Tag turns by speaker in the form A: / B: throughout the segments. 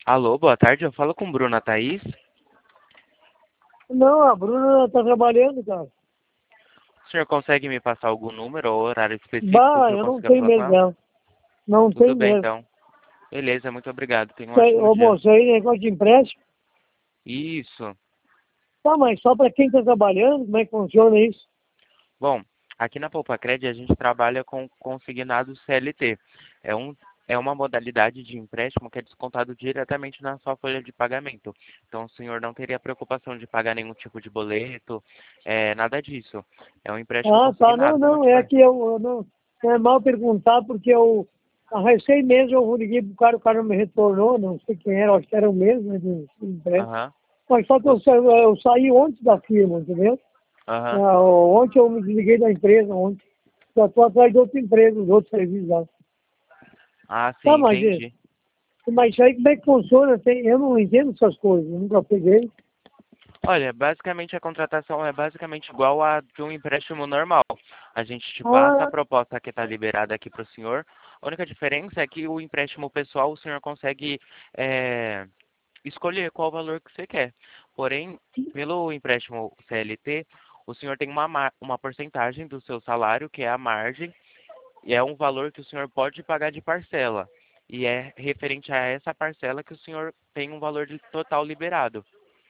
A: Alô, boa tarde. Eu falo com Bruna Thaís.
B: Não, a Bruna tá trabalhando, cara.
A: O senhor consegue me passar algum número ou horário específico
B: Bah,
A: que eu
B: eu não
A: consiga
B: tenho
A: falar com
B: mesmo
A: ela?
B: dela. Não
A: Tudo
B: tem
A: bem,
B: mesmo.
A: então. Beleza, muito obrigado. Tenha um
B: Isso aí,
A: ótimo
B: ô
A: dia.
B: moço, aí negócio de empréstimo.
A: Isso.
B: Tá, mas só pra quem tá trabalhando, como é que funciona isso?
A: Bom, aqui na Poupa Cred a gente trabalha com consignado CLT. É um, é uma modalidade de empréstimo que é descontado diretamente na sua folha de pagamento. Então o senhor não teria preocupação de pagar nenhum tipo de boleto, nada disso. É um empréstimo
B: Ah, tá. Não,
A: consignado, como eu
B: não,
A: te
B: é
A: falei.
B: que eu não. É mal perguntar porque há recém mesmo eu liguei pro cara, o cara não me retornou, não sei quem era, acho que era o mesmo, né, do empréstimo.
A: Aham.
B: Mas só que
A: Você-
B: eu saí ontem da firma, entendeu?
A: Aham.
B: Ah, ontem eu me desliguei da empresa, ontem. Já tô atrás de outra empresa, de outros serviços lá.
A: Ah,
B: Tá,
A: sim, entendi.
B: mas isso aí como é que funciona? Eu não entendo essas coisas, eu nunca peguei.
A: Olha, basicamente a contratação é basicamente igual a de um empréstimo normal. A gente te passa a
B: Ah,
A: proposta que está liberada aqui para o senhor. A única diferença é que o empréstimo pessoal o senhor consegue escolher qual valor que você quer. Porém, pelo empréstimo CLT, o senhor tem uma porcentagem do seu salário, que é a margem, e é um valor que o senhor pode pagar de parcela. E é referente a essa parcela que o senhor tem um valor de total liberado.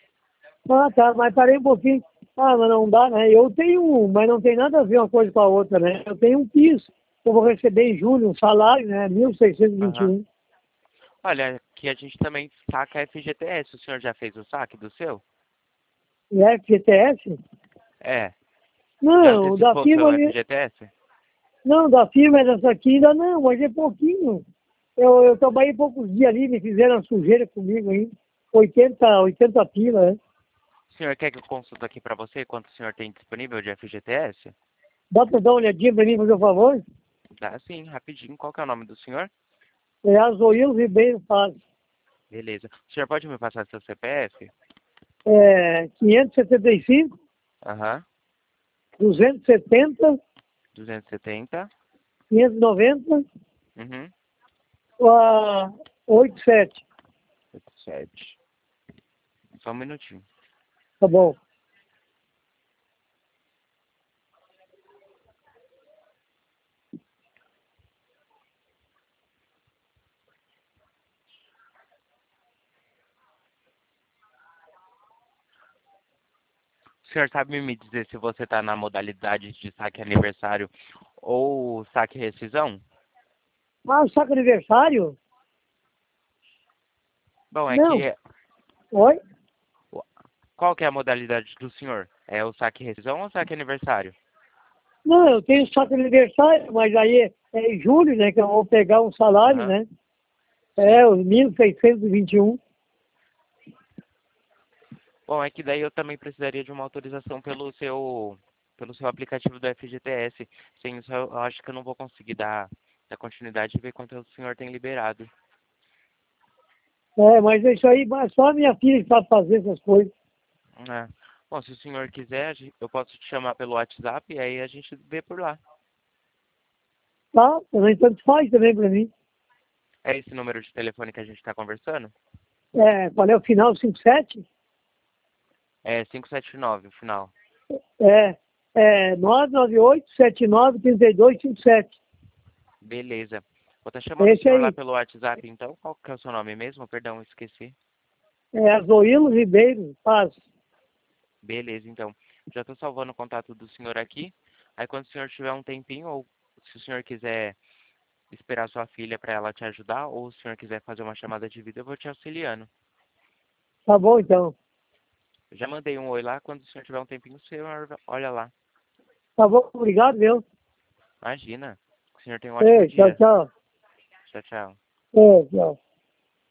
B: tá, mas parei um pouquinho. Ah, mas não dá, né? Eu tenho um, mas não tem nada a ver uma coisa com a outra, né? Eu tenho um PIS, que eu vou receber em julho, um salário, né?
A: Aham.
B: 1.621.
A: Olha, que a gente também saca FGTS. O senhor já fez o saque do seu?
B: E é FGTS?
A: É. Já
B: Não, da
A: antecipou o
B: firma
A: seu
B: ali.
A: FGTS?
B: Não, da firma dessa aqui ainda não, mas é pouquinho. Eu trabalhei poucos dias ali, me fizeram sujeira comigo aí. 80 pila, né?
A: O senhor quer que eu consulte aqui para você quanto o senhor tem disponível de FGTS?
B: Dá pra dar uma olhadinha pra mim, fazer um favor?
A: Dá sim, rapidinho. Qual que é o nome do senhor?
B: É Azoil Ribeiro Paz.
A: Beleza. O senhor pode me passar seu CPF?
B: É 575,
A: Aham.
B: 270,
A: 270.
B: 590,
A: Uhum.
B: 87.
A: 87. Só um minutinho.
B: Tá bom.
A: O senhor sabe me dizer se você está na modalidade de saque aniversário ou saque rescisão?
B: Ah, saco aniversário?
A: Bom, é
B: Não.
A: que
B: Oi?
A: qual que é a modalidade do senhor? É o saque rescisão ou saque aniversário?
B: Não, eu tenho saco aniversário, mas aí é em julho, né, que eu vou pegar um salário,
A: Aham,
B: né?
A: sim.
B: É, os 1.621.
A: Bom, é que daí eu também precisaria de uma autorização pelo seu aplicativo do FGTS. Sem isso, eu acho que eu não vou conseguir dar continuidade e ver quanto o senhor tem liberado.
B: É, mas isso aí, mas só a minha filha que sabe fazer essas coisas.
A: É. Bom, se o senhor quiser, eu posso te chamar pelo WhatsApp e aí a gente vê por lá.
B: Tá? Também tanto faz também pra mim.
A: É esse número de telefone que a gente está conversando?
B: É, qual é o final? 57?
A: É 579 o final.
B: É 998-79-3257.
A: Beleza. Vou estar chamando o
B: Esse
A: senhor lá
B: aí.
A: pelo WhatsApp, então. Qual que é o seu nome mesmo? Perdão, esqueci.
B: É Azoilo Ribeiro Paz.
A: Beleza, então. Já estou salvando o contato do senhor aqui. Aí quando o senhor tiver um tempinho, ou se o senhor quiser esperar sua filha para ela te ajudar, ou se o senhor quiser fazer uma chamada de vídeo, eu vou te auxiliando.
B: Tá bom, então.
A: Eu já mandei um oi lá, quando o senhor tiver um tempinho, o senhor olha lá.
B: Tá bom, obrigado, viu?
A: Imagina. O senhor tem um ótimo
B: Ei, tchau,
A: dia.
B: tchau.
A: Tchau, tchau.
B: Tchau.